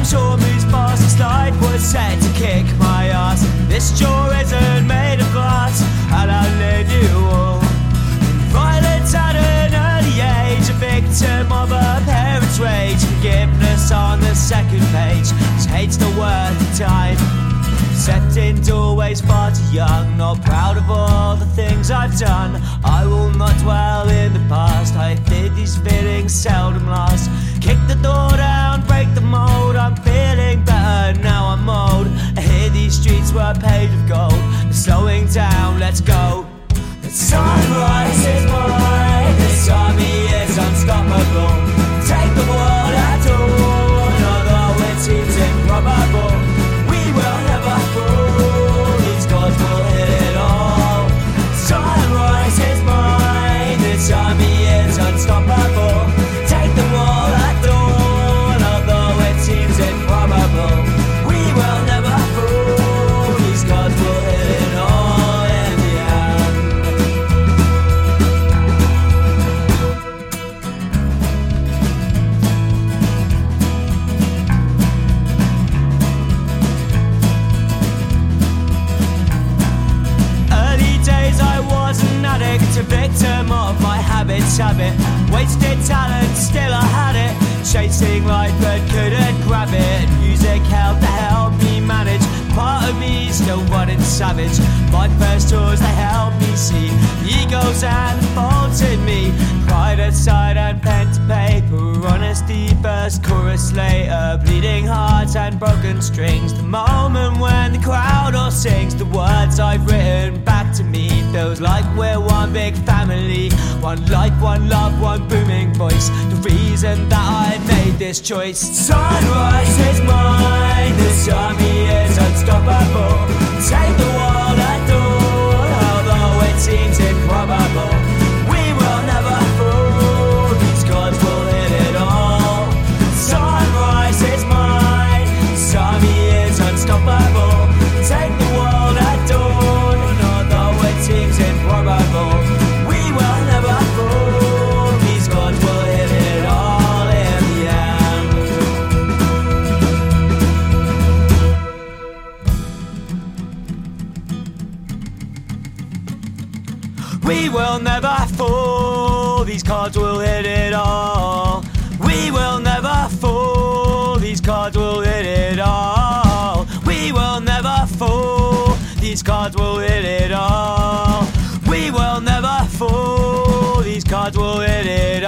sure moves past. This light was set to kick my ass. This jaw isn't made of glass, and I'll learn you all. Violence at an early age, a victim of a parent's rage. Forgiveness on the second page, 'cause hate's not worth the time. Set in doorways far too young, not proud of all the things I've done. I will not dwell in the past, I did these feelings seldom last. Kick the door down, break the mold, I'm feeling better now I'm old. I hear these streets were paved with gold, they're slowing down, let's go. The sunrise is mine, this army is unstoppable. Take the world at dawn, although it seems improbable. We will never fall, these gods will hit it all. Sunrise is mine, this army is unstoppable. Take the world at dawn, although it seems improbable. We will never fall, these gods will hit it all in the end. Early days I was an addict, a victim of my habits, wasted talent, still I had it. Chasing life but couldn't grab it. Music helped to help me manage. Part of me still running savage. My first tours they helped me see the egos and the faults in me. Pride aside and pen to paper. Honesty first, chorus later. Bleeding hearts and broken strings. The moment when the crowd all sings the words I've written back to me. Feels like we're one big family. One life, one love, one booming voice. The reason that I made this choice. Sunrise is mine, this army is unstoppable. Take the world at dawn, although it seems improbable. We will never fall, these gods will hit it all. Sunrise is mine, this army is unstoppable. Take the world at dawn, although it seems improbable. We will never fall, these gods will hit it all in the end. We will never fall, these cards will hit it all. We will never fall, these cards will hit it all. We will never fall, these cards will hit it all. We will never fall, these cards will hit it all.